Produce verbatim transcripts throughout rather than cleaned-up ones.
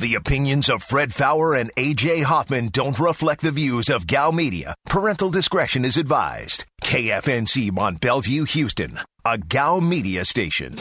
The opinions of Fred Faour and A J Hoffman don't reflect the views of G A O Media. Parental discretion is advised. K F N C Mont Bellevue, Houston, a G A O Media station.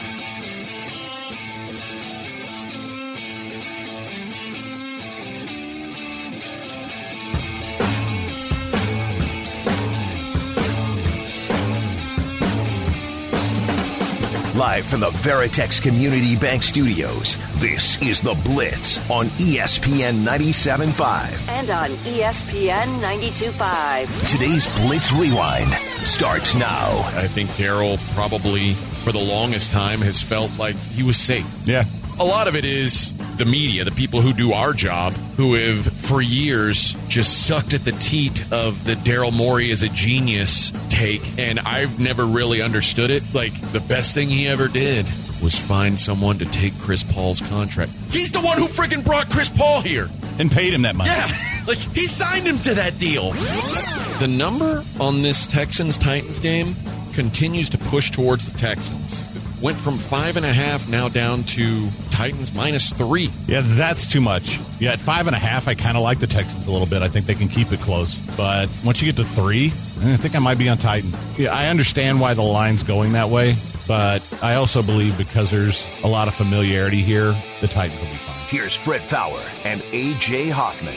Live from the Veritex Community Bank Studios, this is The Blitz on E S P N ninety-seven point five. And on E S P N ninety-two point five. Today's Blitz Rewind starts now. I think Daryl probably, for the longest time, has felt like he was safe. Yeah. A lot of it is the media, the people who do our job, who have, for years, just sucked at the teat of the Daryl Morey is a genius take, and I've never really understood it. Like, the best thing he ever did was find someone to take Chris Paul's contract. He's the one who freaking brought Chris Paul here. And paid him that money. Yeah, like, he signed him to that deal. The number on this Texans-Titans game continues to push towards the Texans. Went from five and a half now down to Titans minus three. Yeah, that's too much. Yeah, at five and a half, I kind of like the Texans a little bit. I think they can keep it close. But once you get to three, I think I might be on Titan. Yeah, I understand why the line's going that way, but I also believe because there's a lot of familiarity here, the Titans will be fine. Here's Fred Faour and A J Hoffman.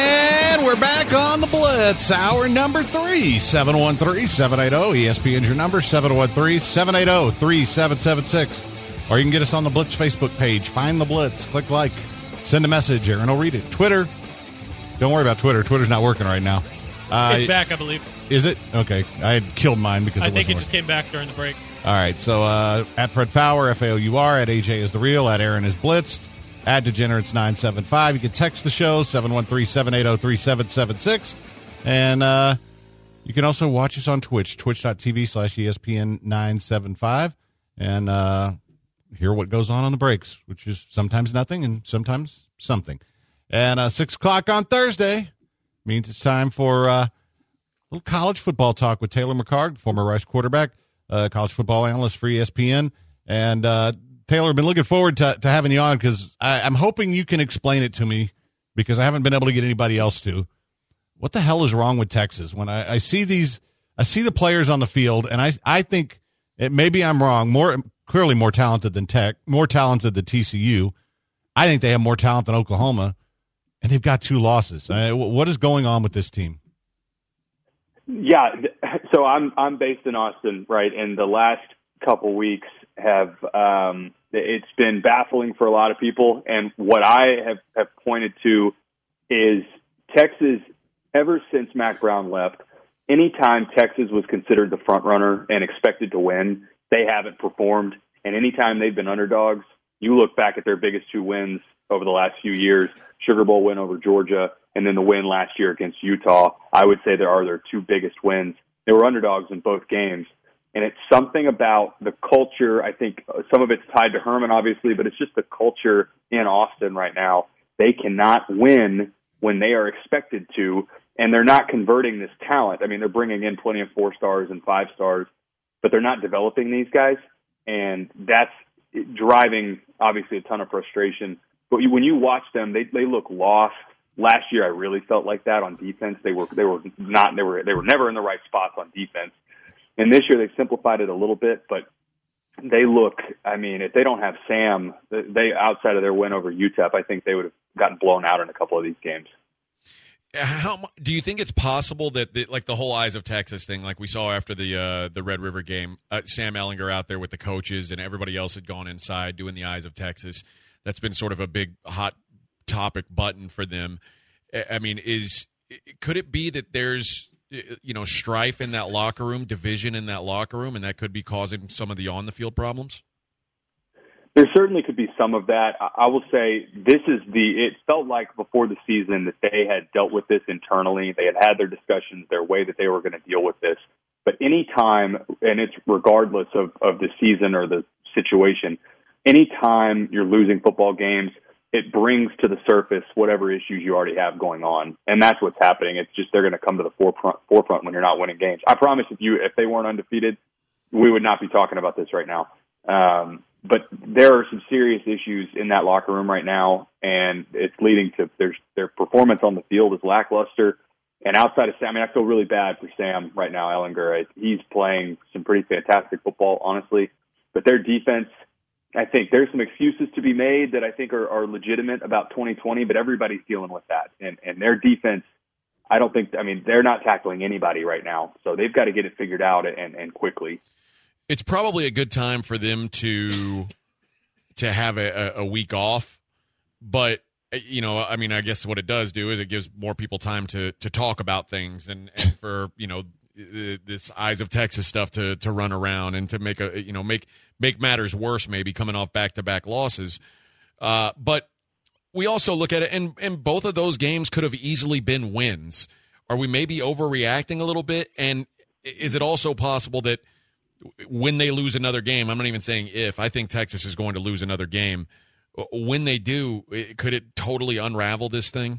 And we're back on the Blitz, hour number three. seven one three, seven eight zero, E S P N's your number, seven one three, seven eight zero, three seven seven six. Or you can get us on the Blitz Facebook page. Find the Blitz, click like, send a message, Aaron will read it. Twitter, don't worry about Twitter. Twitter's not working right now. Uh, it's back, I believe. Is it? Okay. I had killed mine because I it think it wasn't just working. came back during the break. All right, so uh, at Fred Faour, F A O U R, at A J is the real, at Aaron is Blitzed. At Degenerates nine seven five. You can text the show, seven one three, seven eight zero, three seven seven six. And uh, you can also watch us on Twitch, twitch.tv slash ESPN 975. And uh, hear what goes on on the breaks, which is sometimes nothing and sometimes something. And uh, six o'clock on Thursday means it's time for uh, a little college football talk with Taylor McCarg, former Rice quarterback, uh, college football analyst for E S P N. And uh Taylor, I've been looking forward to, to having you on because I'm hoping you can explain it to me because I haven't been able to get anybody else to. What the hell is wrong with Texas? When I, I see these, I see the players on the field, and I I think it, maybe I'm wrong. More clearly more talented than Tech, more talented than T C U. I think they have more talent than Oklahoma, and they've got two losses. I, what is going on with this team? Yeah, so I'm I'm based in Austin, right? And the last couple weeks have um, it's been baffling for a lot of people. And what I have, have pointed to is Texas, ever since Mac Brown left, anytime Texas was considered the front runner and expected to win, they haven't performed. And anytime they've been underdogs, you look back at their biggest two wins over the last few years, Sugar Bowl win over Georgia, and then the win last year against Utah. I would say there are their two biggest wins. They were underdogs in both games. And it's something about the culture. I think some of it's tied to Herman, obviously, but it's just the culture in Austin right now. They cannot win when they are expected to, and they're not converting this talent. I mean, they're bringing in plenty of four stars and five stars, but they're not developing these guys, and that's driving, obviously, a ton of frustration. But when you watch them, they they look lost. Last year, I really felt like that on defense. They were they were not they were they were never in the right spots on defense. And this year they simplified it a little bit, but they look, I mean, if they don't have Sam, they outside of their win over U T E P, I think they would have gotten blown out in a couple of these games. How do you think it's possible that, the, like the whole Eyes of Texas thing, like we saw after the uh, the Red River game, uh, Sam Ehlinger out there with the coaches and everybody else had gone inside doing the Eyes of Texas. That's been sort of a big hot topic button for them. I mean, is could it be that there's you know, strife in that locker room, division in that locker room, and that could be causing some of the on-the-field problems? There certainly could be some of that. I will say this is the, it felt like before the season that they had dealt with this internally. They had had their discussions, their way that they were going to deal with this. But any time, and it's regardless of, of the season or the situation, any time you're losing football games, it brings to the surface whatever issues you already have going on. And that's what's happening. It's just they're going to come to the forefront, forefront when you're not winning games. I promise if you if they weren't undefeated, we would not be talking about this right now. Um, but there are some serious issues in that locker room right now, and it's leading to their their performance on the field is lackluster. And outside of Sam, I mean, I feel really bad for Sam right now, Ehlinger. He's playing some pretty fantastic football, honestly. But their defense, I think there's some excuses to be made that I think are, are legitimate about twenty twenty, but everybody's dealing with that. And, and their defense, I don't think, I mean, they're not tackling anybody right now. So they've got to get it figured out and, and quickly. It's probably a good time for them to to have a, a week off, but you know, I mean, I guess what it does do is it gives more people time to to talk about things and, and for you know this Eyes of Texas stuff to to run around and to make a you know make make matters worse, maybe coming off back to back losses. Uh, but we also look at it, and and both of those games could have easily been wins. Are we maybe overreacting a little bit? And is it also possible that when they lose another game, I'm not even saying if, I think Texas is going to lose another game. When they do, could it totally unravel this thing?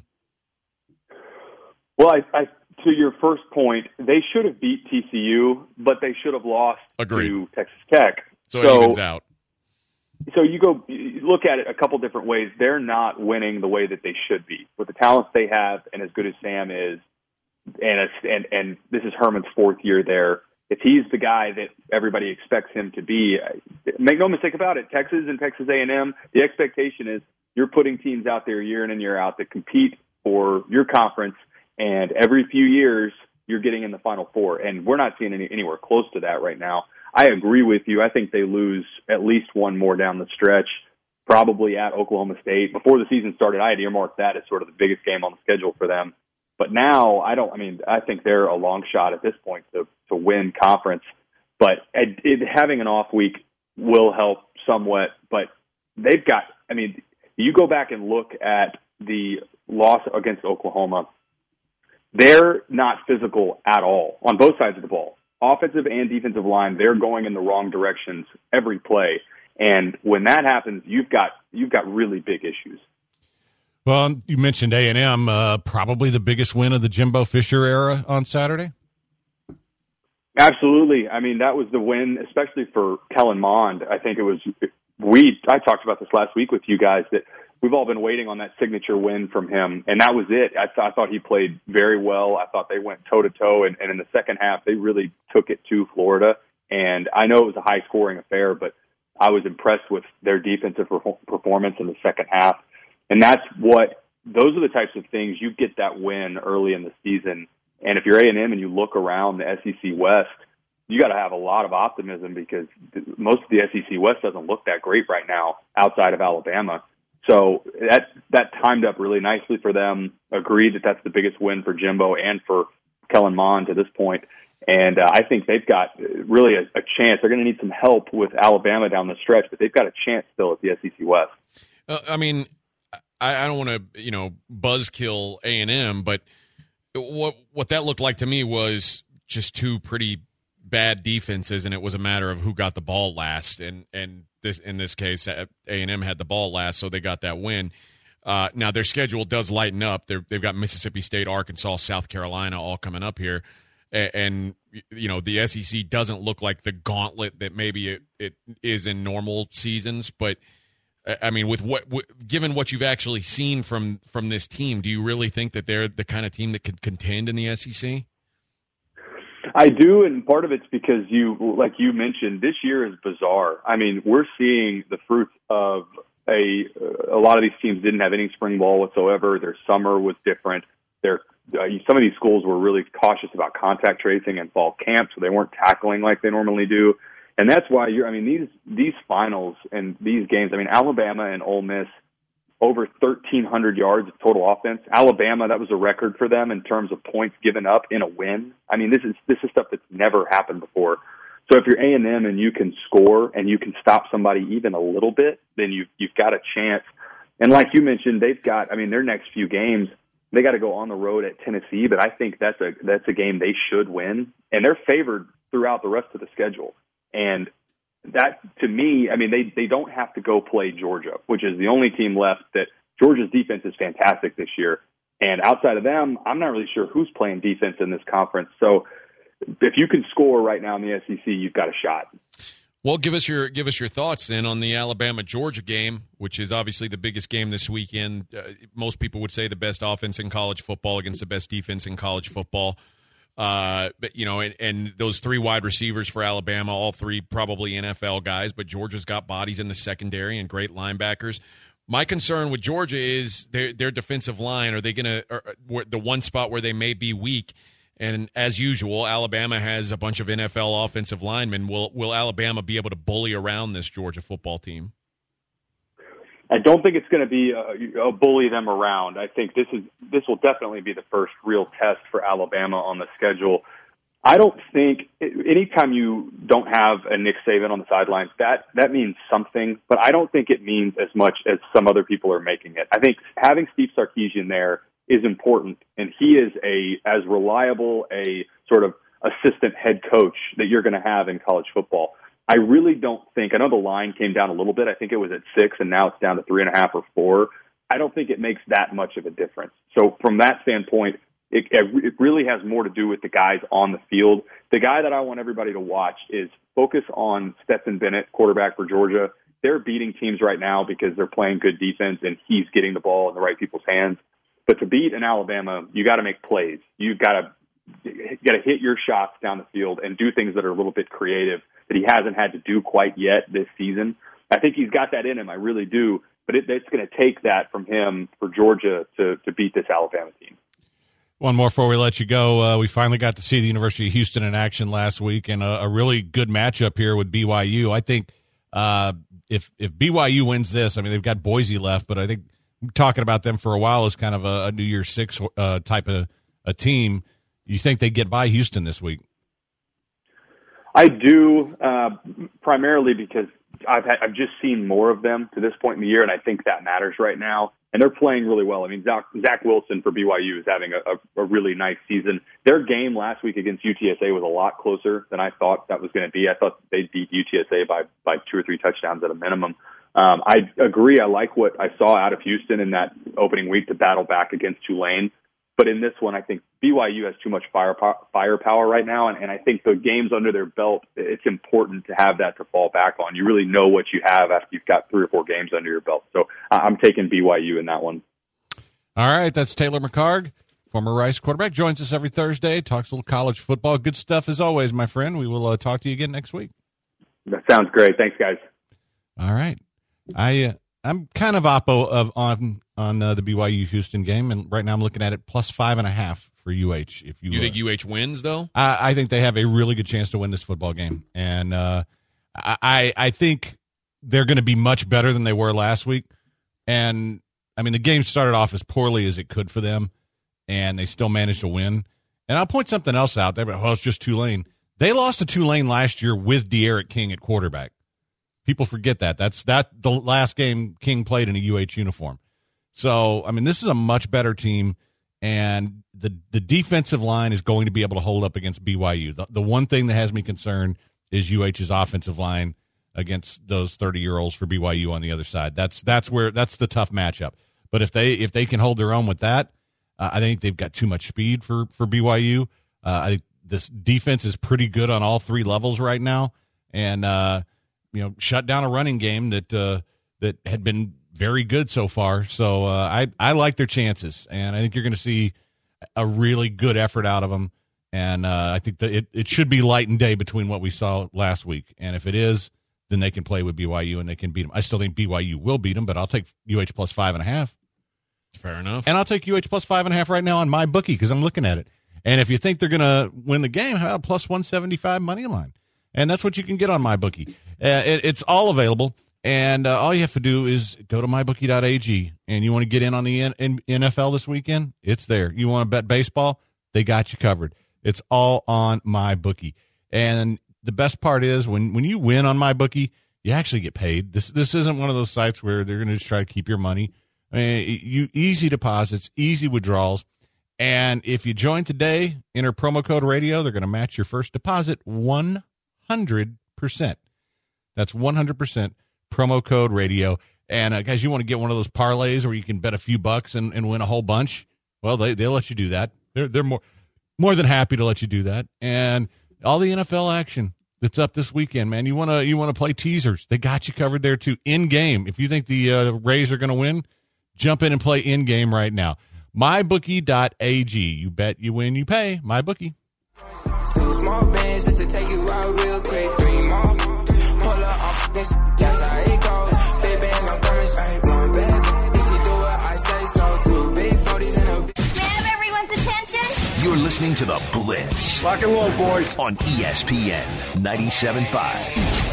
Well, I, I, to your first point, they should have beat T C U, but they should have lost Agreed. to Texas Tech. So, so it evens out. So you go you look at it a couple different ways. They're not winning the way that they should be. With the talents they have and as good as Sam is, and it's, and, and this is Herman's fourth year there, if he's the guy that everybody expects him to be, make no mistake about it, Texas and Texas A and M, the expectation is you're putting teams out there year in and year out that compete for your conference, and every few years you're getting in the Final Four, and we're not seeing any, anywhere close to that right now. I agree with you. I think they lose at least one more down the stretch, probably at Oklahoma State. Before the season started, I had earmarked that as sort of the biggest game on the schedule for them. But now, I don't. I mean, I think they're a long shot at this point to to win conference. But it, it, having an off week will help somewhat. But they've got. I mean, you go back and look at the loss against Oklahoma. They're not physical at all on both sides of the ball, offensive and defensive line. They're going in the wrong directions every play, and when that happens, you've got you've got really big issues. Well, you mentioned A and M, uh, probably the biggest win of the Jimbo Fisher era on Saturday. Absolutely. I mean, that was the win, especially for Kellen Mond. I think it was we. I talked about this last week with you guys that we've all been waiting on that signature win from him, and that was it. I, th- I thought he played very well. I thought they went toe to toe, and in the second half, they really took it to Florida. And I know it was a high scoring affair, but I was impressed with their defensive per- performance in the second half. And that's what, those are the types of things you get that win early in the season. And if you're A and M and you look around the S E C West, you got to have a lot of optimism because most of the S E C West doesn't look that great right now outside of Alabama. So that that timed up really nicely for them. Agreed that that's the biggest win for Jimbo and for Kellen Mond to this point. And uh, I think they've got really a, a chance. They're going to need some help with Alabama down the stretch, but they've got a chance still at the S E C West. Uh, I mean, I, I don't want to, you know, buzzkill A and M, but what what that looked like to me was just two pretty bad defenses, and it was a matter of who got the ball last. And and this in this case, A and M had the ball last, so they got that win. Uh, now their schedule does lighten up. They're, they've got Mississippi State, Arkansas, South Carolina all coming up here, and, and you know the S E C doesn't look like the gauntlet that maybe it, it is in normal seasons, but. I mean, with what, given what you've actually seen from, from this team, do you really think that they're the kind of team that could contend in the S E C? I do, and part of it's because you, like you mentioned, this year is bizarre. I mean, we're seeing the fruits of a a lot of these teams didn't have any spring ball whatsoever. Their summer was different. Their uh, some of these schools were really cautious about contact tracing and fall camp, so they weren't tackling like they normally do. And that's why you're, I mean, these, these finals and these games, I mean, Alabama and Ole Miss, over thirteen hundred yards of total offense. Alabama, that was a record for them in terms of points given up in a win. I mean, this is, this is stuff that's never happened before. So if you're A and M and you can score and you can stop somebody even a little bit, then you've, you've got a chance. And like you mentioned, they've got, I mean, their next few games, they got to go on the road at Tennessee, but I think that's a, that's a game they should win. And they're favored throughout the rest of the schedule. And that, to me, I mean, they, they don't have to go play Georgia, which is the only team left that Georgia's defense is fantastic this year. And outside of them, I'm not really sure who's playing defense in this conference. So if you can score right now in the S E C, you've got a shot. Well, give us your give us your thoughts then on the Alabama-Georgia game, which is obviously the biggest game this weekend. Uh, most people would say the best offense in college football against the best defense in college football. Uh, but you know, and, and those three wide receivers for Alabama, all three probably N F L guys, but Georgia's got bodies in the secondary and great linebackers. My concern with Georgia is their their defensive line. Are they going to the one spot where they may be weak? And as usual, Alabama has a bunch of N F L offensive linemen. Will will Alabama be able to bully around this Georgia football team? I don't think it's going to be a, a bully them around. I think this is this will definitely be the first real test for Alabama on the schedule. I don't think anytime you don't have a Nick Saban on the sidelines, that that means something. But I don't think it means as much as some other people are making it. I think having Steve Sarkisian there is important, and he is a as reliable a sort of assistant head coach that you're going to have in college football. I really don't think, I know the line came down a little bit. I think it was at six, and now it's down to three and a half or four. I don't think it makes that much of a difference. So from that standpoint, it, it really has more to do with the guys on the field. The guy that I want everybody to watch is focus on Stetson Bennett, quarterback for Georgia. They're beating teams right now because they're playing good defense, and he's getting the ball in the right people's hands. But to beat in Alabama, you got to make plays. You got to got to hit your shots down the field and do things that are a little bit creative that he hasn't had to do quite yet this season. I think he's got that in him. I really do. But it, it's going to take that from him for Georgia to to beat this Alabama team. One more before we let you go. Uh, we finally got to see the University of Houston in action last week, and a, a really good matchup here with B Y U. I think uh, if if B Y U wins this, I mean, they've got Boise left, but I think talking about them for a while as kind of a, a New Year's Six uh, type of a team. You think they get by Houston this week? I do, uh, primarily because I've had, I've just seen more of them to this point in the year, and I think that matters right now. And they're playing really well. I mean, Zach, Zach Wilson for B Y U is having a, a, a really nice season. Their game last week against U T S A was a lot closer than I thought that was going to be. I thought they'd beat U T S A by, by two or three touchdowns at a minimum. Um, I agree. I like what I saw out of Houston in that opening week to battle back against Tulane. But in this one, I think B Y U has too much firepower, firepower right now, and, and I think the games under their belt, it's important to have that to fall back on. You really know what you have after you've got three or four games under your belt. So uh, I'm taking B Y U in that one. All right, that's Taylor McHargue, former Rice quarterback, joins us every Thursday, talks a little college football. Good stuff as always, my friend. We will uh, talk to you again next week. That sounds great. Thanks, guys. All right. I, uh, I'm kind of oppo of on on uh, the B Y U Houston game, and right now I'm looking at it plus five and a half for U H. If you, you think uh, U H wins though? I, I think they have a really good chance to win this football game, and uh, I I think they're going to be much better than they were last week. And I mean, the game started off as poorly as it could for them, and they still managed to win. And I'll point something else out there, but well, it's just Tulane. They lost to Tulane last year with De'Aaron King at quarterback. People forget that. That's that the last game King played in a U H uniform. So, I mean, this is a much better team, and the the defensive line is going to be able to hold up against B Y U. The, the one thing that has me concerned is U H's offensive line against those thirty-year-olds for B Y U on the other side. That's that's where that's the tough matchup. But if they if they can hold their own with that, uh, I think they've got too much speed for, for B Y U. Uh, I think this defense is pretty good on all three levels right now, and uh, you know, shut down a running game that uh, that had been very good so far. So uh, I I like their chances, and I think you're going to see a really good effort out of them. And uh, I think that it, it should be light and day between what we saw last week. And if it is, then they can play with B Y U and they can beat them. I still think B Y U will beat them, but I'll take U H plus five and a half. Fair enough. And I'll take U H plus five and a half right now on my bookie because I'm looking at it. And if you think they're going to win the game, how about plus one seventy-five money line? And that's what you can get on my bookie. Uh, it, it's all available. And uh, all you have to do is go to my bookie dot a g, and you want to get in on the N- N- N F L this weekend? It's there. You want to bet baseball? They got you covered. It's all on my bookie. And the best part is when, when you win on my bookie, you actually get paid. This this isn't one of those sites where they're going to just try to keep your money. I mean, you easy deposits, easy withdrawals. And if you join today, enter promo code radio, they're going to match your first deposit one hundred percent. That's one hundred percent. Promo code radio. And uh, guys, you want to get one of those parlays where you can bet a few bucks and, and win a whole bunch? Well, they they'll let you do that. They're they're more more than happy to let you do that. And all the N F L action, that's up this weekend, man. You want to you want to play teasers. They got you covered there, too. In-game. If you think the uh, Rays are going to win, jump in and play in-game right now. my bookie dot a g. You bet, you win, you pay. MyBookie. Two small bands just to take you out real quick. Three more. Pull up off this. That's how it goes. Big bands, I'm coming straight. One bad. If she do what I say so. Two big forties and a big. May I have everyone's attention? You're listening to The Blitz. Rock and roll, boys. On E S P N ninety-seven point five.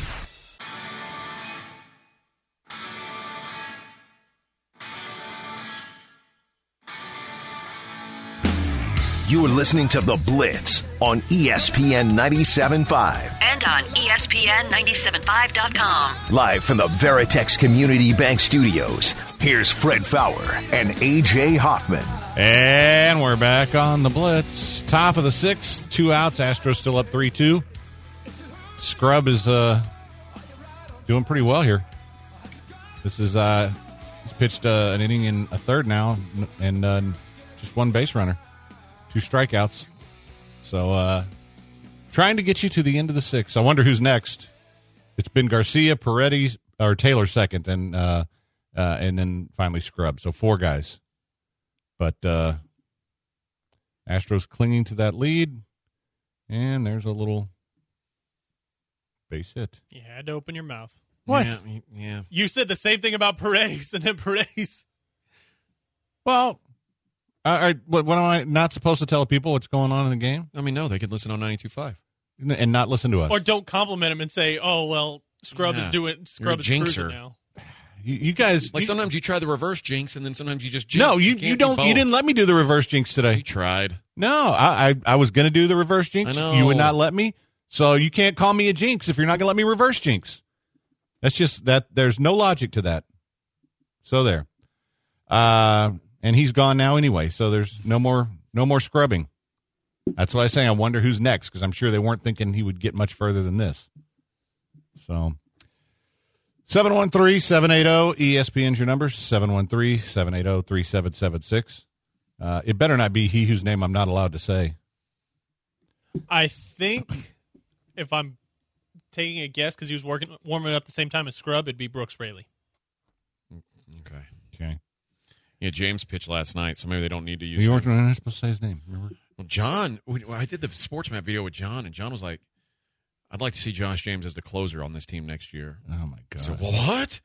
You're listening to The Blitz on E S P N ninety-seven point five. And on E S P N ninety-seven point five dot com. Live from the Veritex Community Bank Studios, here's Fred Faour and A J Hoffman. And we're back on The Blitz. Top of the sixth, two outs. Astros still up three two. Scrub is uh, doing pretty well here. This is, uh, he's pitched uh, an inning in a third now, and uh, just one base runner. Two strikeouts. So, uh, trying to get you to the end of the sixth. I wonder who's next. It's been Garcia, Paredes, or Taylor second, and uh, uh, and then finally Scrub. So four guys. But uh, Astros clinging to that lead, and there's a little base hit. You had to open your mouth. What? Yeah, yeah. You said the same thing about Paredes, and then Paredes. Well, I, I, what, what am I not supposed to tell people what's going on in the game? I mean, no, they could listen on ninety-two point five. And not listen to us. Or don't compliment him and say, oh, well, Scrub Yeah. is doing Scrub is You're a cruising jinxer. now. You, you guys. Like you, sometimes you try the reverse jinx, and then sometimes you just jinx. no, you, can't you do don't. You both. didn't let me do the reverse jinx today. You tried. No, I, I, I was going to do the reverse jinx. I know. You would not let me. So you can't call me a jinx if you're not going to let me reverse jinx. That's just that. There's no logic to that. So there. Uh, and he's gone now anyway. So there's no more, no more scrubbing. That's why I say I wonder who's next, because I'm sure they weren't thinking he would get much further than this. So seven one three, seven eight zero, E S P N's your number, seven one three, seven eight zero, three seven seven six. Uh, it better not be he whose name I'm not allowed to say. I think if I'm taking a guess, because he was working warming up at the same time as Scrub, it'd be Brooks Raley. Okay. Okay. Yeah, James pitched last night, so maybe they don't need to use You him. weren't not supposed to say his name, remember? Well, John, we- I did the sports map video with John, and John was like, I'd like to see Josh James as the closer on this team next year. Oh, my God. I said, what?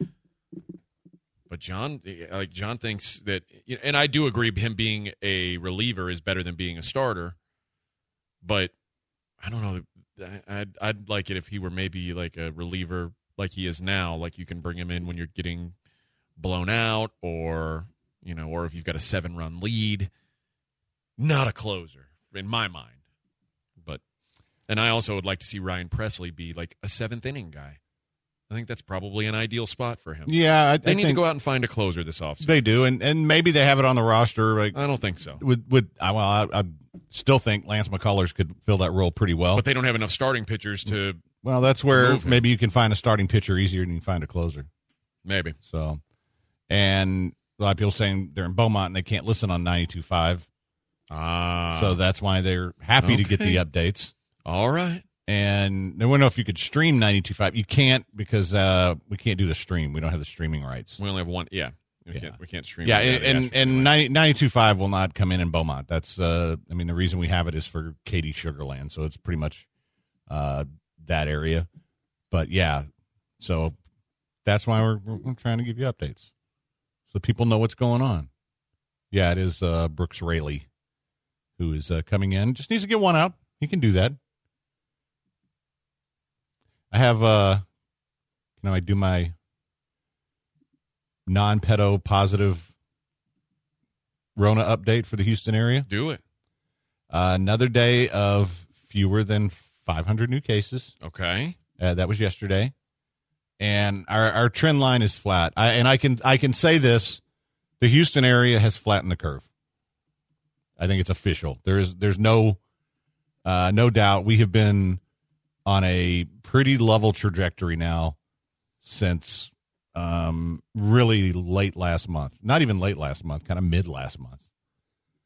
But John, like John thinks that, and I do agree, him being a reliever is better than being a starter. But I don't know. I'd I'd like it if he were maybe like a reliever, like he is now. Like you can bring him in when you're getting blown out, or you know, or if you've got a seven-run lead. Not a closer in my mind. But and I also would like to see Ryan Presley be like a seventh inning guy. I think that's probably an ideal spot for him. Yeah, I, They I need to think go out and find a closer this offseason. they do, and, and maybe they have it on the roster. Like, I don't think so. with with well, I, I still think Lance McCullers could fill that role pretty well. But they don't have enough starting pitchers to well, that's where move him. maybe you can find a starting pitcher easier than you find a closer. maybe. So, and a lot of people saying they're in Beaumont and they can't listen on ninety-two point five. Ah. So that's why they're happy to get Okay. the updates. All right. And I don't know if you could stream ninety-two point five. You can't because uh, we can't do the stream. We don't have the streaming rights. We only have one. Yeah. We Yeah. can't we can't stream. Yeah, it. and and, and ninety, ninety-two point five will not come in in Beaumont. That's uh, I mean, the reason we have it is for Katy Sugarland, so it's pretty much uh, that area. But yeah, so that's why we're, we're trying to give you updates so people know what's going on. Yeah, it is uh, Brooks Raley who is uh, coming in. Just needs to get one out. He can do that. I have. Uh, can I do my non-pedo positive Rona update for the Houston area? Do it. Uh, another day of fewer than five hundred new cases. Okay. Uh, that was yesterday, and our our trend line is flat. I, and I can I can say this: the Houston area has flattened the curve. I think it's official. There is there's no uh, no doubt. We have been on a pretty level trajectory now since um, really late last month. Not even late last month, kind of mid last month.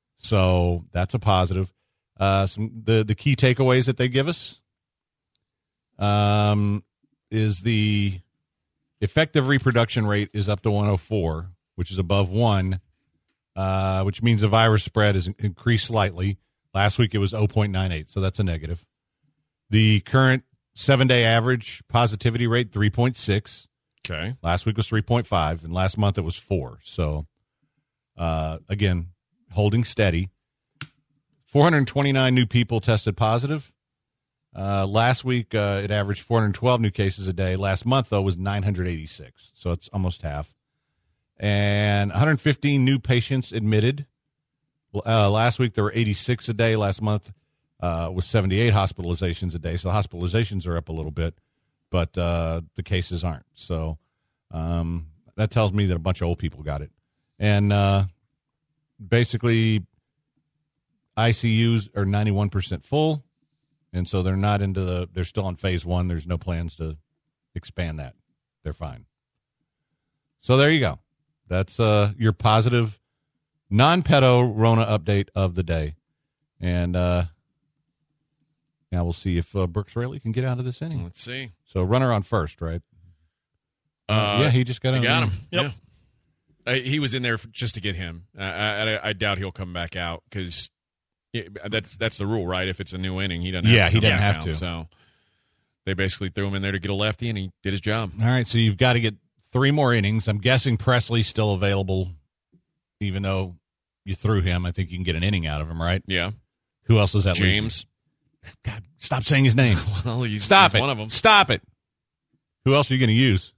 So that's a positive. Uh, some the the key takeaways that they give us: um, is the effective reproduction rate is up to one oh four, which is above one, uh, which means the virus spread has increased slightly. Last week it was zero point nine eight, so that's a negative. The current seven-day average positivity rate, three point six. Okay. Last week was three point five, and last month it was four. So, uh, again, holding steady. four hundred twenty-nine new people tested positive. Uh, last week uh, it averaged four hundred twelve new cases a day. Last month, though, was nine hundred eighty-six, so it's almost half. And one hundred fifteen new patients admitted. Uh, last week there were eighty-six a day. Last month uh, was seventy-eight hospitalizations a day. So hospitalizations are up a little bit, but uh, the cases aren't. So um, that tells me that a bunch of old people got it. And uh, basically I C Us are ninety-one percent full, and so they're not into the – they're still on phase one. There's no plans to expand that. They're fine. So there you go. That's uh, your positive non-pedo Rona update of the day. And uh, now we'll see if uh, Brooks Raley can get out of this inning. Let's see. So runner on first, right? Uh, yeah, he just got, he got him. Yep. Yeah. Uh, he was in there for, just to get him. Uh, I, I, I doubt he'll come back out because that's that's the rule, right? If it's a new inning, he doesn't have yeah, to he come doesn't back have out. to. So they basically threw him in there to get a lefty, and he did his job. All right, so you've got to get three more innings. I'm guessing Presley's still available, even though you threw him. I think you can get an inning out of him, right? Yeah. Who else is that? James. Leaving? God, stop saying his name. Well, he's, stop he's it. one of them. Stop it. Who else are you going to use?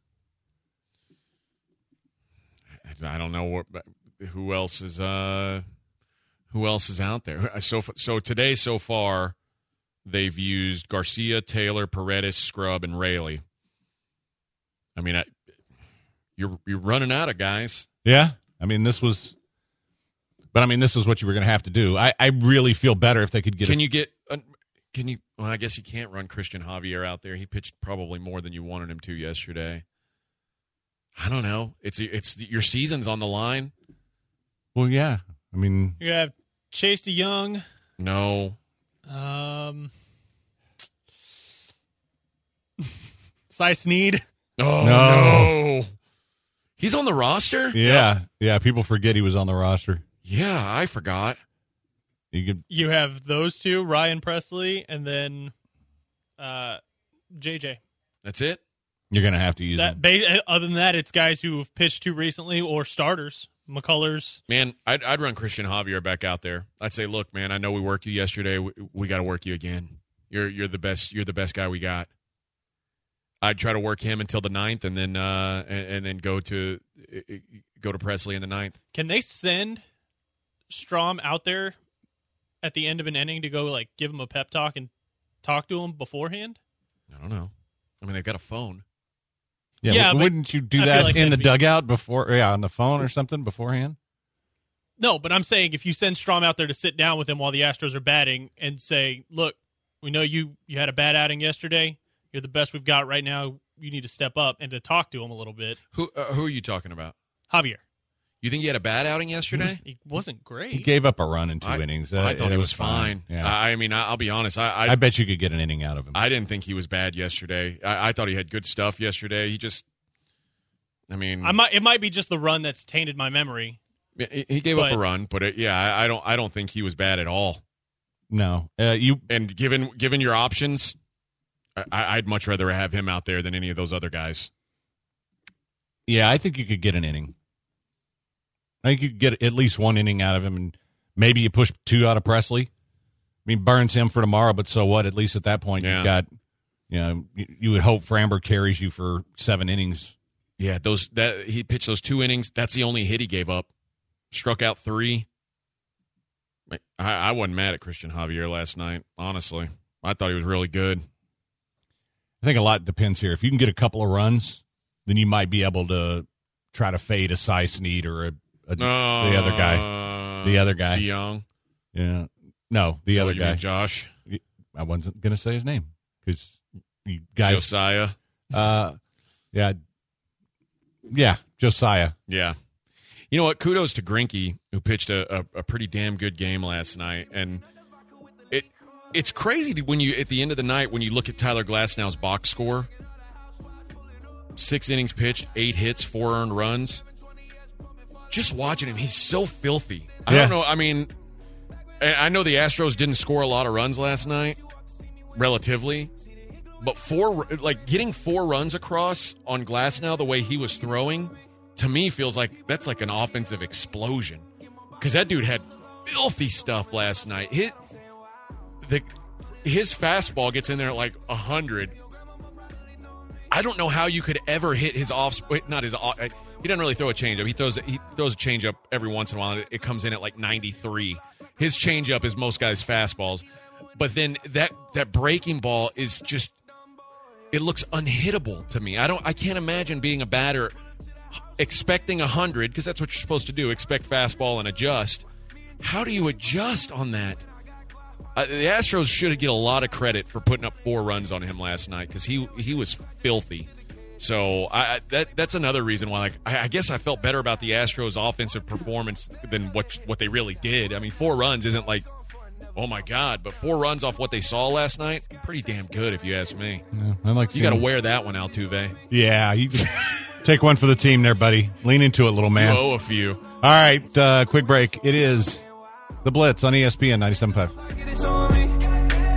I don't know what, who else is uh, who else is out there. So so today so far, they've used Garcia, Taylor, Paredes, Scrub, and Raley. I mean, I, you're you're running out of guys. Yeah, I mean this was, but I mean this is what you were going to have to do. I, I really feel better if they could get. Can a, you get? Uh, can you? Well, I guess you can't run Christian Javier out there. He pitched probably more than you wanted him to yesterday. I don't know. It's it's your season's on the line. Well, yeah. I mean, You have Chase DeYoung. No. Um, Cy Snead. Oh, No. no. He's on the roster? yeah, yeah. People forget he was on the roster. Yeah, I forgot. You could, You have those two, Ryan Presley, and then uh, J J. That's it? you're going to have to use That him. ba- other than that, it's guys who have pitched too recently or starters. McCullers. Man, I'd, I'd run Christian Javier back out there. I'd say, look, man, I know we worked you yesterday. We, we got to work you again. You're you're the best. You're the best guy we got. I'd try to work him until the ninth, and then uh, and, and then go to go to Presley in the ninth. Can they send Strom out there at the end of an inning to go like give him a pep talk and talk to him beforehand? I don't know. I mean, they've got a phone. Yeah, Yeah, w- but wouldn't you do I feel that like in the that'd be- dugout before? Yeah, on the phone or something beforehand. No, but I'm saying if you send Strom out there to sit down with him while the Astros are batting and say, look, we know you, you had a bad outing yesterday. You're the best we've got right now. You need to step up, and to talk to him a little bit. Who uh, who are you talking about? Javier. You think he had a bad outing yesterday? He wasn't great. He gave up a run in two I, innings. I Uh, thought and he it was fine. Yeah, I, I mean, I, I'll be honest. I I, I bet you could get an inning out of him. I didn't think he was bad yesterday. I, I thought he had good stuff yesterday. He just, I mean, I might, it might be just the run that's tainted my memory. he, he gave but- up a run, but it, yeah, I, I don't I don't think he was bad at all. no, uh, you. And given given your options, I, I'd much rather have him out there than any of those other guys. Yeah, I think you could get an inning. I think you could get at least one inning out of him, and maybe you push two out of Presley. I mean, burns him for tomorrow, but so what? At least at that point, Yeah. you've got, you know, you, you would hope Framber carries you for seven innings. Yeah, those that he pitched those two innings. That's the only hit he gave up. Struck out three. I, I wasn't mad at Christian Javier last night. Honestly, I thought he was really good. I think a lot depends here. If you can get a couple of runs, then you might be able to try to fade a Cy Snead or a, a Uh, the other guy. The other guy. DeYoung. Yeah, no, the other Oh, you guy. mean Josh. I wasn't going to say his name because you guys. Josiah. Uh, yeah, yeah, Josiah. Yeah. You know what? Kudos to Greinke, who pitched a, a, a pretty damn good game last night. And it it's crazy when you, at the end of the night, when you look at Tyler Glasnow's box score, six innings pitched, eight hits, four earned runs. Just watching him, he's so filthy. I Yeah. don't know. I mean, I know the Astros didn't score a lot of runs last night, relatively. But four, like getting four runs across on Glasnow the way he was throwing, to me feels like that's like an offensive explosion. Because that dude had filthy stuff last night. His, the, his fastball gets in there at like one hundred. I don't know how you could ever hit his off. Not his off. He doesn't really throw a changeup. He throws he throws a changeup every once in a while. It comes in at like ninety-three. His changeup is most guys' fastballs. But then that that breaking ball is just, it looks unhittable to me. I don't. I can't imagine being a batter expecting one hundred, because that's what you're supposed to do, expect fastball and adjust. How do you adjust on that? Uh, the Astros should get a lot of credit for putting up four runs on him last night, because he he was filthy. So I, I, that that's another reason why. Like I, I guess I felt better about the Astros' offensive performance than what what they really did. I mean, four runs isn't like, oh my God, but four runs off what they saw last night, pretty damn good if you ask me. Yeah, I like you got to wear that one, Altuve. Yeah, you take one for the team there, buddy. Lean into it, little man. You owe a few. All right, uh, quick break. It is The Blitz on E S P N ninety-seven point five.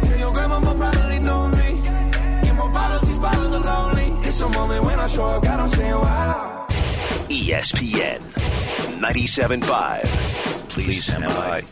E S P N ninety-seven point five. Please stand by.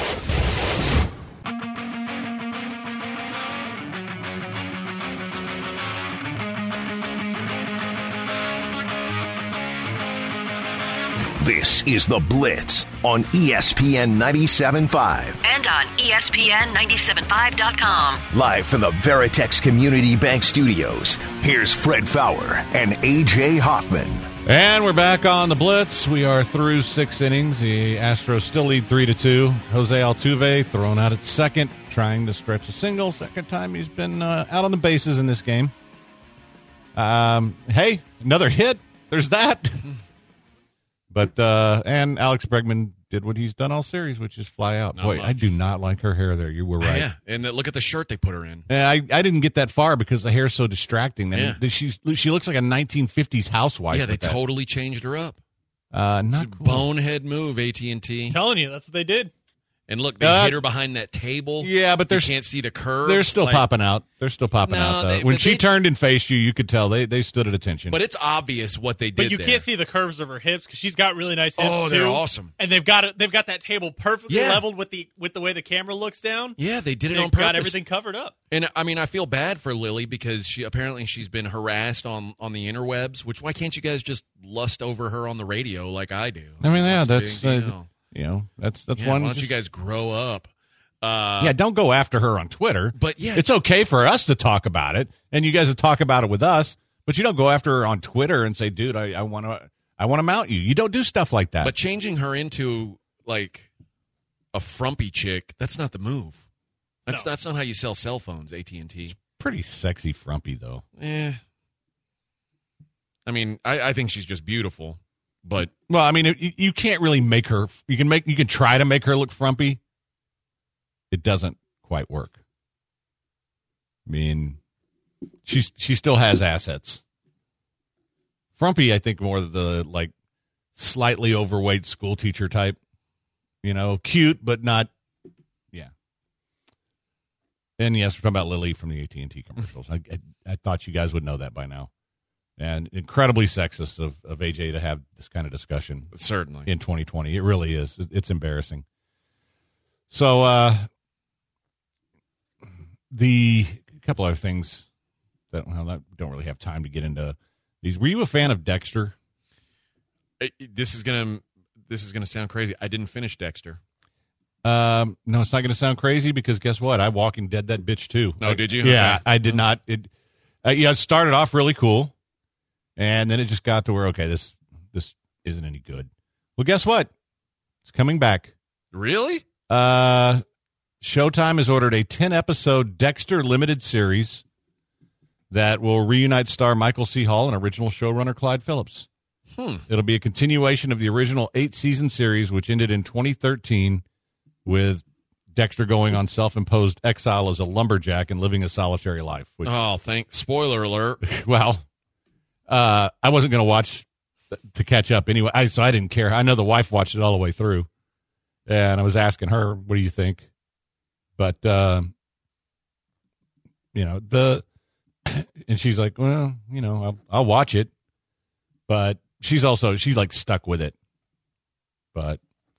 This is The Blitz on E S P N ninety-seven point five. And on E S P N nine seven five dot com. Live from the Veritex Community Bank Studios, here's Fred Fowler and A J Hoffman. And we're back on The Blitz. We are through six innings. The Astros still lead three to two. Jose Altuve thrown out at second, trying to stretch a single. Second time he's been uh, out on the bases in this game. Um, hey, another hit. There's that. But, uh, and Alex Bregman did what he's done all series, which is fly out. Not Boy, much. I do not like her hair there. You were right. Yeah, and look at the shirt they put her in. And I, I didn't get that far because the hair's so distracting. Then Yeah. she's, she looks like a nineteen fifties housewife. Yeah, they with that. totally changed her up. Uh, It's a not cool. bonehead move, A T and T. I'm telling you, that's what they did. And look, they Uh, hit her behind that table. Yeah, but you there's can't see the curve. They're still Like, popping out. They're still popping No, out, though. they- when but she they- turned and faced you, you could tell they, they stood at attention. But it's obvious what they did. But you there. can't see the curves of her hips because she's got really nice hips. Oh, they're too. awesome. And they've got it. They've got that table perfectly Yeah. leveled with the with the way the camera looks down. Yeah, they did it They've on purpose. got everything covered up. And I mean, I feel bad for Lily because she apparently she's been harassed on on the interwebs. Which why can't you guys just lust over her on the radio like I do? I mean, yeah, What's the that's big uh, deal? you know, that's that's Yeah, one. why don't just- you guys grow up? Uh, yeah, don't go after her on Twitter. But, yeah. it's okay for us to talk about it, and you guys to talk about it with us. But you don't go after her on Twitter and say, "Dude, I want to, I want to mount you." You don't do stuff like that. But changing her into like a frumpy chick, that's not the move. That's No. that's not how you sell cell phones, A T and T. Pretty sexy, frumpy though. Eh. I mean, I, I think she's just beautiful, but Well, I mean, you, you can't really make her. You can make. You can try to make her look frumpy. It doesn't quite work. I mean, she's she still has assets. Frumpy, I think, more the like slightly overweight school teacher type. You know, cute but not. Yeah. And yes, we're talking about Lily from the A T and T commercials. I, I I thought you guys would know that by now. And incredibly sexist of, of A J to have this kind of discussion certainly. in twenty twenty. It really is. It's embarrassing. So, uh, the couple other things that well, I don't really have time to get into these. Were you a fan of Dexter? It- it- this is gonna this is gonna sound crazy. I didn't finish Dexter. Um, no, it's not going to sound crazy because guess what? I Walking Dead that bitch too. No, I- did you? Yeah, Okay. I did not. It, uh, yeah, it started off really cool, and then it just got to where okay, this this isn't any good. Well, guess what? It's coming back. Really? Uh, Showtime has ordered a ten-episode Dexter limited series that will reunite star Michael C. Hall and original showrunner Clyde Phillips. Hmm. It'll be a continuation of the original eight-season series, which ended in twenty thirteen with Dexter going on self-imposed exile as a lumberjack and living a solitary life. Which, Oh, thank spoiler alert. well, uh, I wasn't going to watch to catch up anyway, I, so I didn't care. I know the wife watched it all the way through, and I was asking her, "What do you think?" But uh, you know the, and she's like, "Well, you know, I'll, I'll watch it," but she's also she's like stuck with it. But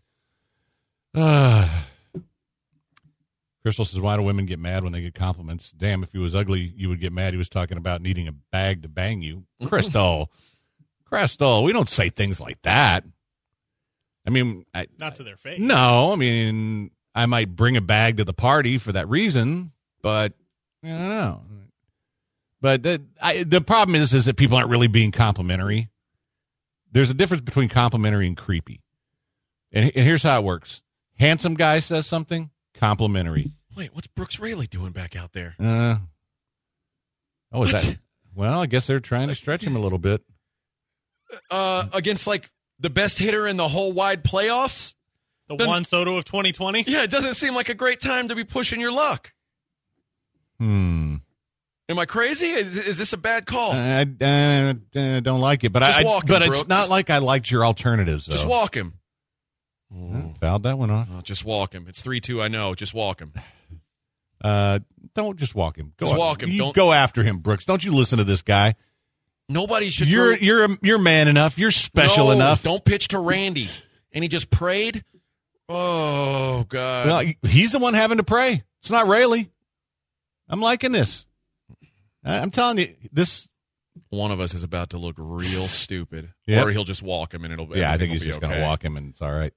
uh, Crystal says, "Why do women get mad when they get compliments? Damn, if he was ugly, you would get mad. He was talking about needing a bag to bang you." Crystal, Crystal, we don't say things like that. I mean, I, Not to their face. no, I mean, I might bring a bag to the party for that reason, but I don't know. But the, I, the problem is, is that people aren't really being complimentary. There's a difference between complimentary and creepy. And, and here's how it works. Handsome guy says something, complimentary. Wait, what's Brooks Raley doing back out there? Uh, oh, is What? that? Well, I guess they're trying to stretch him a little bit. Uh, against like the best hitter in the whole wide playoffs? The Then- Juan Soto of twenty twenty? Yeah, it doesn't seem like a great time to be pushing your luck. Hmm. Am I crazy? Is, is this a bad call? I, I, I don't like it, but Just I. walk him, but it's Brooks. not like I liked your alternatives. Though. Just walk him. Oh, fouled that one off. Oh, just walk him. It's three two, I know. Just walk him. Uh, don't just walk him. Go Just a- walk him. You Don't- go after him, Brooks. Don't you listen to this guy. Nobody should You're throw- you're a, you're man enough. You're special No, enough. Don't pitch to Randy. And he just prayed? Oh, God. Well, he's the one having to pray. It's not Rayleigh. I'm liking this. I- I'm telling you, this. One of us is about to look real stupid. Yep. Or he'll just walk him and it'll be Yeah, I think everything he's will be just going to okay. walk him, and it's all right.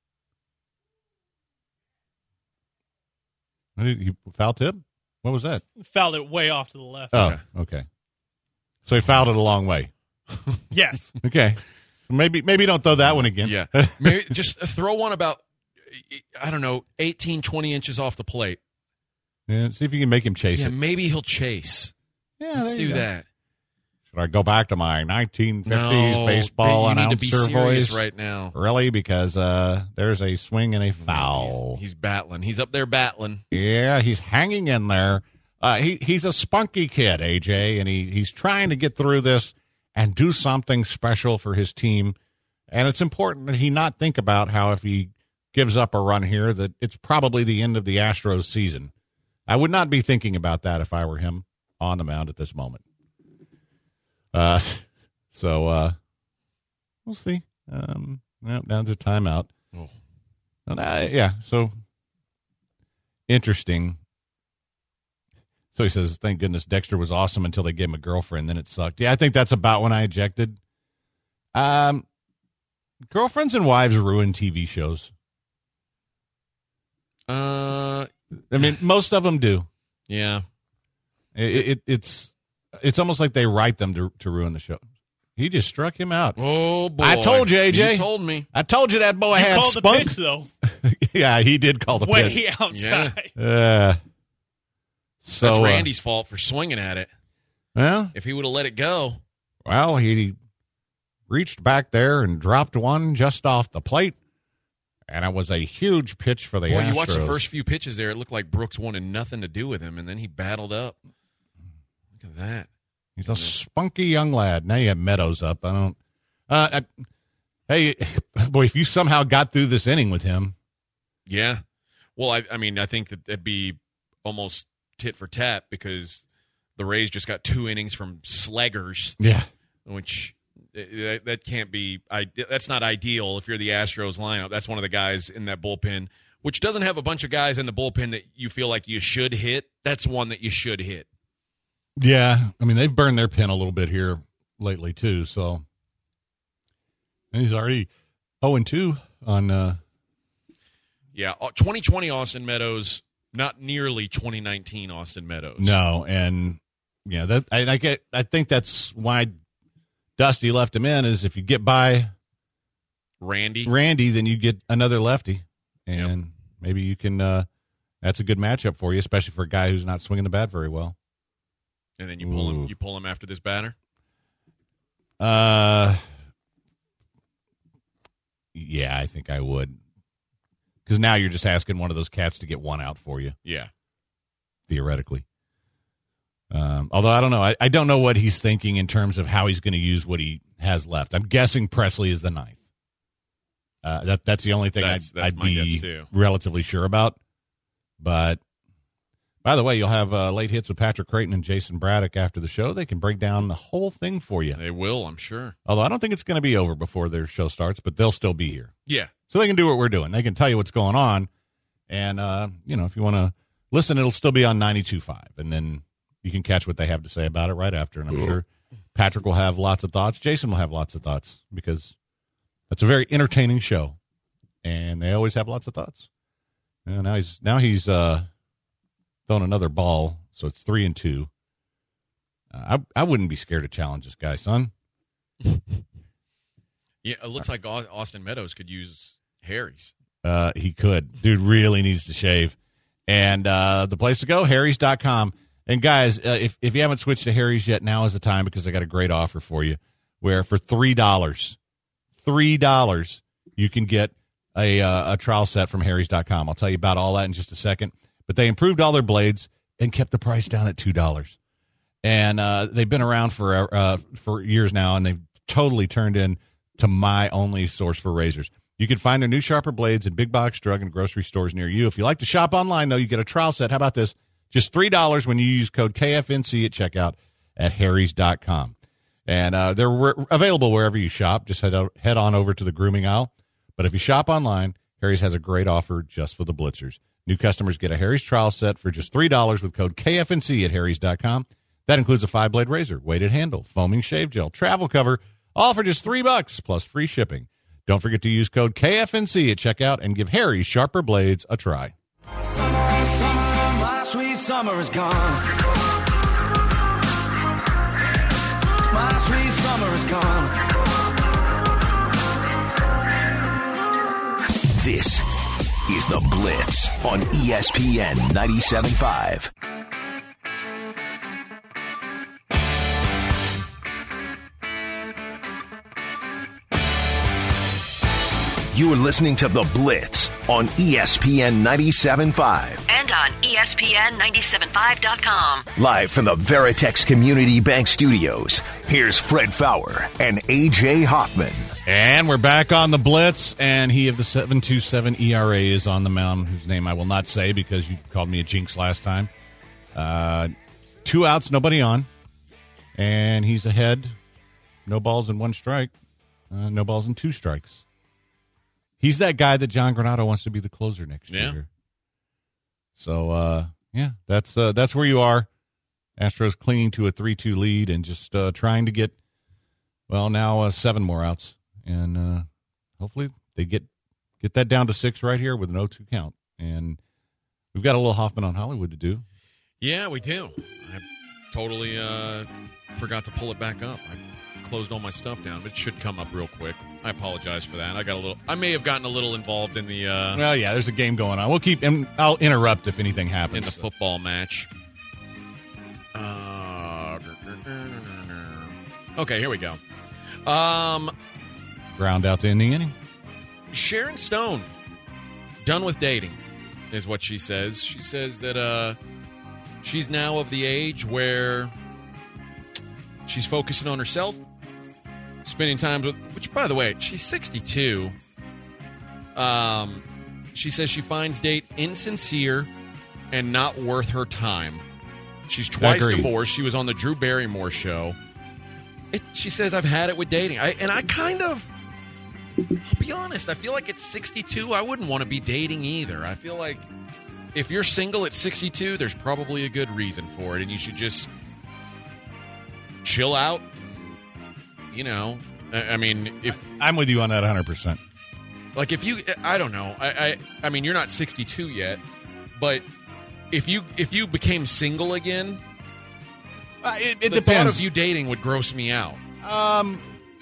What did he foul tip? What was that? Fouled it way off to the left. Oh, Okay. okay. So he fouled it a long way. Yes. Okay. So maybe maybe don't throw that one again. Yeah. Maybe just throw one about, I don't know, eighteen, twenty inches off the plate. Yeah, see if you can make him chase Yeah, it. maybe he'll chase. Yeah, Let's there do you go. that. Should I go back to my nineteen fifties No, baseball you announcer need to be serious voice right now. Really? Because uh, there's a swing and a foul. He's, he's battling. He's up there battling. Yeah, he's hanging in there. Uh, he he's a spunky kid, A J, and he, he's trying to get through this and do something special for his team. And it's important that he not think about how if he gives up a run here, that it's probably the end of the Astros season. I would not be thinking about that if I were him on the mound at this moment. Uh, so uh, we'll see. Um, well, down to timeout. Oh. And, uh, yeah, so interesting. So he says, thank goodness Dexter was awesome until they gave him a girlfriend. Then it sucked. Yeah, I think that's about when I ejected. Um, girlfriends and wives ruin T V shows. Uh, I mean, most of them do. yeah. It, it, it's it's almost like they write them to, to ruin the show. He just struck him out. Oh, boy. I told you, A J. You told me. I told you that boy You had called the spunk. pitch, though. Yeah, he did call the pitch. Way outside. Uh, so That's uh, Randy's fault for swinging at it. well, If he would have let it go. well, he reached back there and dropped one just off the plate, and it was a huge pitch for the Boy, Astros. you watch the first few pitches there, it looked like Brooks wanted nothing to do with him, and then he battled up. Look at that. He's a spunky young lad. Now you have Meadows up. I don't. Uh, I, hey, boy, if you somehow got through this inning with him, Yeah. Well, I, I mean, I think that that'd be almost tit for tat because the Rays just got two innings from Sleggers, yeah, which that, that can't be. I, that's not ideal if you're the Astros lineup. That's one of the guys in that bullpen, which doesn't have a bunch of guys in the bullpen that you feel like you should hit. That's one that you should hit. yeah. I mean, they've burned their pin a little bit here lately too. So, and he's already zero and two on. Uh, Yeah, twenty twenty Austin Meadows, not nearly twenty nineteen Austin Meadows. No, and yeah, that I, I get. I think that's why Dusty left him in. Is if you get by Randy. Randy, then you get another lefty, and maybe you can. Uh, that's a good matchup for you, especially for a guy who's not swinging the bat very well. And then you pull him. Ooh. You pull him after this batter. Uh, yeah, I think I would, Because now you're just asking one of those cats to get one out for you, Yeah. theoretically. Um, although I don't know. I, I don't know what he's thinking in terms of how he's going to use what he has left. I'm guessing Presley is the ninth. Uh, that That's the only thing That's- I'd, that's I'd my guess, be too. relatively sure about. But, by the way, you'll have uh, late hits with Patrick Creighton and Jason Braddock after the show. They can break down the whole thing for you. They will, I'm sure. Although I don't think it's going to be over before their show starts, but they'll still be here. Yeah. So they can do what we're doing. They can tell you what's going on. And, uh, you know, if you want to listen, it'll still be on ninety-two point five. And then you can catch what they have to say about it right after. And I'm sure Patrick will have lots of thoughts. Jason will have lots of thoughts because that's a very entertaining show. And they always have lots of thoughts. And now he's now he's uh, thrown another ball, so it's three and two. Uh, I I wouldn't be scared to challenge this guy, son. Yeah, it looks like Au- Austin Meadows could use Harry's. Uh, he could. Dude really needs to shave. And uh, the place to go, harrys dot com. And, guys, uh, if, if you haven't switched to Harry's yet, now is the time because I got a great offer for you where for three dollars, three dollars, you can get a, uh, a trial set from harrys dot com. I'll tell you about all that in just a second. But they improved all their blades and kept the price down at two dollars. And uh, they've been around for, uh, for years now, and they've totally turned in to my only source for razors. You can find their new sharper blades in big box drug and grocery stores near you. If you like to shop online, though, you get a trial set. How about this? Just three dollars when you use code K F N C at checkout at harrys dot com. And uh, they're re- available wherever you shop. Just head, o- head on over to the grooming aisle. But if you shop online, Harry's has a great offer just for the Blitzers. New customers get a Harry's trial set for just three dollars with code K F N C at harrys dot com. That includes a five-blade razor, weighted handle, foaming shave gel, travel cover, all for just three bucks plus free shipping. Don't forget to use code K F N C at checkout and give Harry's sharper blades a try. Summer, summer, my sweet summer is gone. My sweet summer is gone. This is The Blitz on E S P N ninety-seven point five. You are listening to The Blitz on E S P N ninety-seven point five. And on E S P N ninety-seven five dot com. Live from the Veritex Community Bank Studios, here's Fred Faour and A J Hoffman. And we're back on the Blitz, and he of the seven two seven E R A is on the mound, whose name I will not say because you called me a jinx last time. Uh, two outs, nobody on, and he's ahead. No balls and one strike. Uh, no balls and two strikes. He's that guy that John Granato wants to be the closer next Yeah. year. So, uh, yeah, that's uh, that's where you are. Astros clinging to a three two lead and just uh, trying to get, well, now uh, seven more outs. And uh, hopefully they get get that down to six right here with an oh two count. And we've got a little Hoffman on Hollywood to do. Yeah, we do. I totally uh, forgot to pull it back up. I closed all my stuff down, but it should come up real quick. I apologize for that. I got a little. I may have gotten a little involved in the uh, Well, yeah, there's a game going on. We'll keep, and I'll interrupt if anything happens. in the football match. Uh, okay, here we go. Um, Ground out to end the inning. Sharon Stone, done with dating, is what she says. She says that uh, she's now of the age where she's focusing on herself, spending time with, which, by the way, she's sixty-two. Um, she says she finds date insincere and not worth her time. She's twice Agreed. divorced. She was on the Drew Barrymore show. It, she says, I've had it with dating. I, and I kind of, I'll be honest, I feel like at sixty-two, I wouldn't want to be dating either. I feel like if you're single at sixty-two, there's probably a good reason for it, and you should just chill out. You know, I, I mean, if I'm with you on that one hundred percent. like if you, I don't know, I, I, I mean, you're not sixty-two yet, but if you if you became single again, Uh, it it the depends. thought of you dating would gross me out. Um,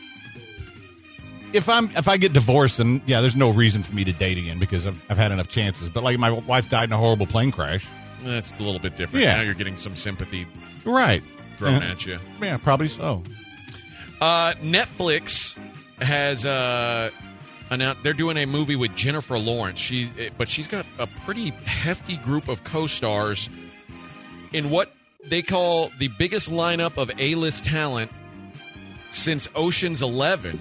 if I'm if I get divorced, then yeah, there's no reason for me to date again because I've I've had enough chances. But like my wife died in a horrible plane crash. That's a little bit different. Yeah. Now you're getting some sympathy Right. thrown Yeah. at you. Yeah, probably so. Uh, Netflix has uh, announced they're doing a movie with Jennifer Lawrence. She, but she's got a pretty hefty group of co-stars in what they call the biggest lineup of A-list talent since Ocean's Eleven.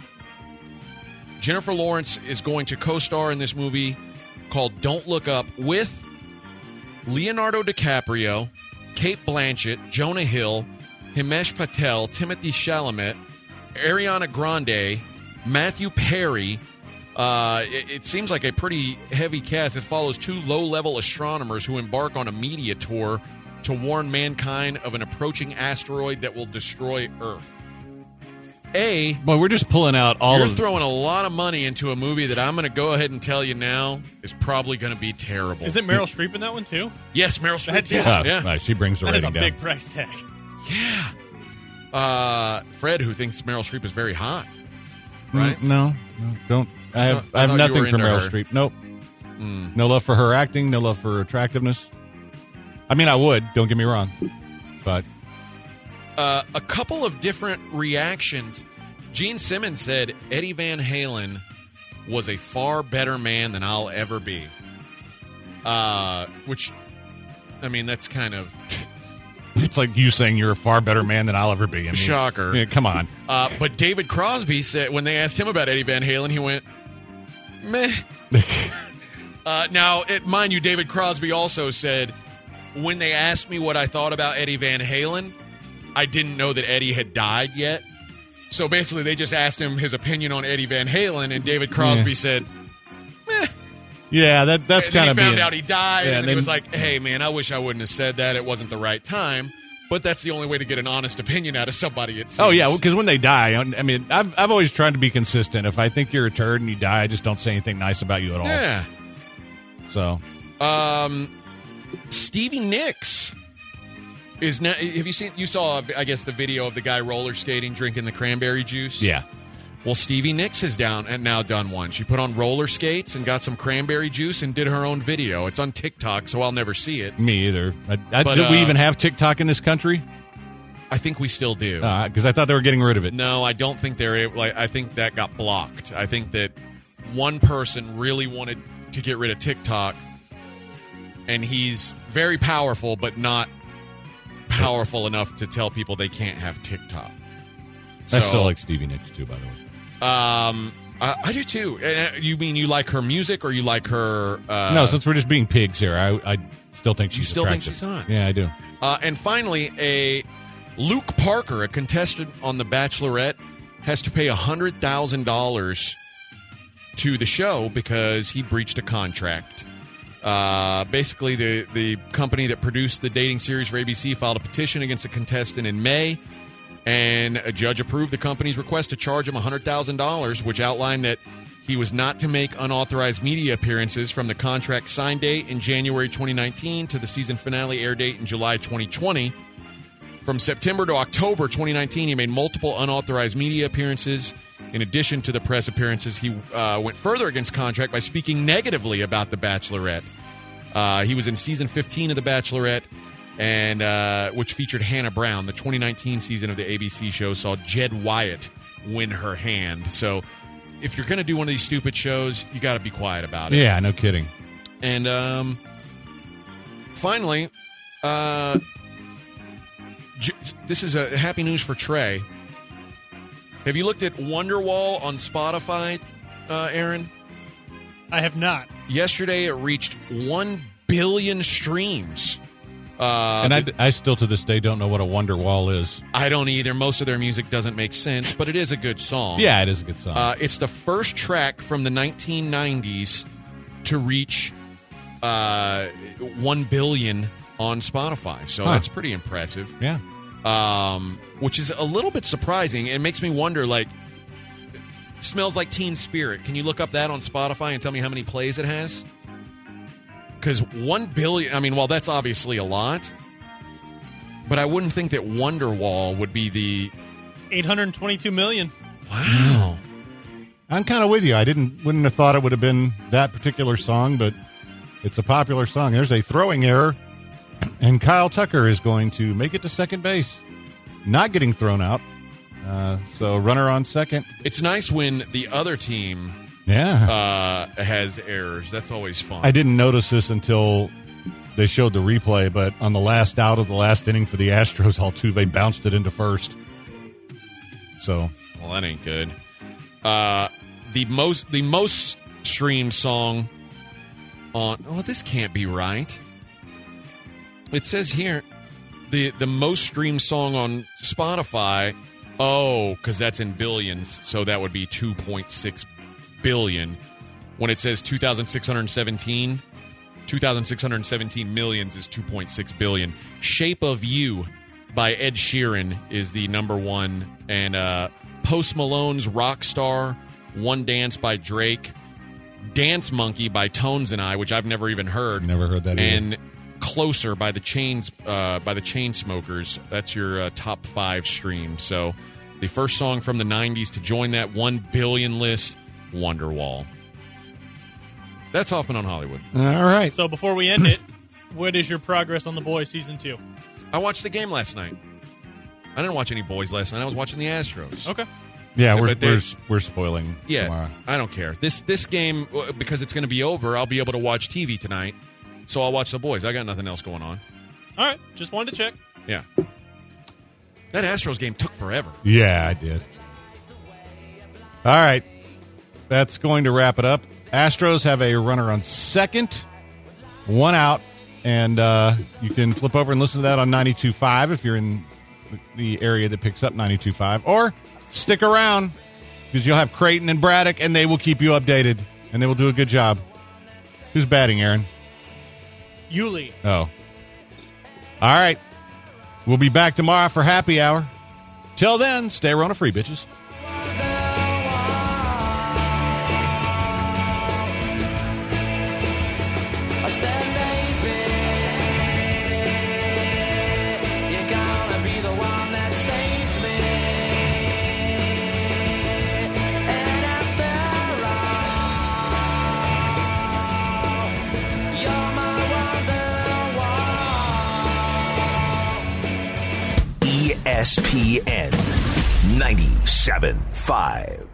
Jennifer Lawrence is going to co-star in this movie called Don't Look Up with Leonardo DiCaprio, Cate Blanchett, Jonah Hill, Himesh Patel, Timothy Chalamet, Ariana Grande, Matthew Perry. Uh, it, it seems like a pretty heavy cast. It follows two low-level astronomers who embark on a media tour to warn mankind of an approaching asteroid that will destroy Earth. A, Boy, we're just pulling out all you're of throwing a lot of money into a movie that I'm going to go ahead and tell you now is probably going to be terrible. Is it Meryl Streep in that one too? Yes, Meryl Streep. That- yeah, Uh, yeah. uh, she brings the That is rating a down. big price tag. Yeah. Uh, Fred, who thinks Meryl Streep is very hot, right? Mm, no, no, don't. I have, I I have thought you nothing were for into Meryl her. Streep. Nope. Mm. No love for her acting. No love for her attractiveness. I mean, I would. Don't get me wrong. But Uh, a couple of different reactions. Gene Simmons said Eddie Van Halen was a far better man than I'll ever be. Uh, which, I mean, that's kind of it's like you saying you're a far better man than I'll ever be. I mean, Shocker. yeah, come on. Uh, but David Crosby said when they asked him about Eddie Van Halen, he went, meh. uh, now, it, mind you, David Crosby also said, when they asked me what I thought about Eddie Van Halen, I didn't know that Eddie had died yet. So basically, they just asked him his opinion on Eddie Van Halen, and David Crosby Yeah. said, meh. Yeah, that that's And then kind of he found being, out he died, Yeah, and then they- he was like, hey, man, I wish I wouldn't have said that. It wasn't the right time. But that's the only way to get an honest opinion out of somebody, it seems. Oh yeah, because when they die, I mean, I've I've always tried to be consistent. If I think you're a turd and you die, I just don't say anything nice about you at all. Yeah. So Um, Stevie Nicks is now. Have you seen? You saw, I guess, the video of the guy roller skating, drinking the cranberry juice. yeah, Well, Stevie Nicks has down and now done one. She put on roller skates and got some cranberry juice and did her own video. It's on TikTok, so I'll never see it. me either. I, I, But, do we uh, even have TikTok in this country? I think we still do. Because I thought they were getting rid of it. No, I don't think they're able. Like, I think that got blocked. I think that one person really wanted to get rid of TikTok, and he's very powerful, but not powerful enough to tell people they can't have TikTok. I So, still like Stevie Nicks too, by the way. Um, I, I do too. And, uh, you mean you like her music, or you like her? Uh, no, since we're just being pigs here, I I still think she's You still think attractive. she's hot? Yeah, I do. Uh, and finally, a Luke Parker, a contestant on The Bachelorette, has to pay one hundred thousand dollars to the show because he breached a contract. Uh, basically, the, the company that produced the dating series for A B C filed a petition against the contestant in May, and a judge approved the company's request to charge him one hundred thousand dollars, which outlined that he was not to make unauthorized media appearances from the contract sign date in January twenty nineteen to the season finale air date in July twenty twenty. From September to October twenty nineteen, he made multiple unauthorized media appearances. In addition to the press appearances, he uh, went further against contract by speaking negatively about The Bachelorette. Uh, he was in season fifteen of The Bachelorette, and uh, which featured Hannah Brown. The twenty nineteen season of the A B C show saw Jed Wyatt win her hand. So if you're going to do one of these stupid shows, you got to be quiet about it. Yeah, no kidding. And um, finally, uh, j- this is a happy news for Trey. Have you looked at Wonderwall on Spotify, uh, Aaron? I have not. Yesterday, it reached one billion streams. Uh, and I, I still to this day don't know what a Wonderwall is. I don't either. Most of their music doesn't make sense, but it is a good song. Yeah, it is a good song. Uh, it's the first track from the nineteen nineties to reach uh, one billion on Spotify. So Huh. that's pretty impressive. yeah. Um, which is a little bit surprising. It makes me wonder, like, Smells Like Teen Spirit. Can you look up that on Spotify and tell me how many plays it has? Because one billion, I mean, well, that's obviously a lot, but I wouldn't think that Wonderwall would be the... eight hundred twenty-two million. Wow. I'm kind of with you. I didn't wouldn't have thought it would have been that particular song, but it's a popular song. There's a throwing error, and Kyle Tucker is going to make it to second base, not getting thrown out. Uh, so runner on second. It's nice when the other team Yeah. uh, has errors. That's always fun. I didn't notice this until they showed the replay, but on the last out of the last inning for the Astros, Altuve bounced it into first. So, well, that ain't good. Uh, the most the most streamed song on. Oh, this can't be right. It says here the the most streamed song on Spotify. Oh, because that's in billions, so that would be two point six billion. When it says two thousand six hundred seventeen, two thousand six hundred seventeen millions is two point six billion. Shape of You by Ed Sheeran is the number one, and uh, Post Malone's Rockstar, One Dance by Drake, Dance Monkey by Tones and I, which I've never even heard. Never heard that either. And Closer by the Chains uh, by the Chainsmokers. That's your uh, top five streams. So the first song from the nineties to join that one billion list, Wonderwall. That's Hoffman on Hollywood. All right. So before we end it, what is your progress on The Boys season two? I watched the game last night. I didn't watch any Boys last night. I was watching the Astros. Okay. Yeah, Yeah, we're but we're, there's- we're spoiling. Yeah, tomorrow. I don't care. This this game, uh, because it's going to be over, I'll be able to watch T V tonight. So I'll watch the Boys. I got nothing else going on. All right. Just wanted to check. Yeah. That Astros game took forever. Yeah, I did. All right. That's going to wrap it up. Astros have a runner on second, one out, and uh, you can flip over and listen to that on ninety-two point five if you're in the area that picks up ninety-two point five, or stick around because you'll have Creighton and Braddock, and they will keep you updated, and they will do a good job. Who's batting, Aaron? Yuli. Oh. All right. We'll be back tomorrow for happy hour. Till then, stay Rona free, bitches. I said, maybe you're gonna be the one that saves me. And after all, you're my wonderwall. E S P N ninety-seven point five.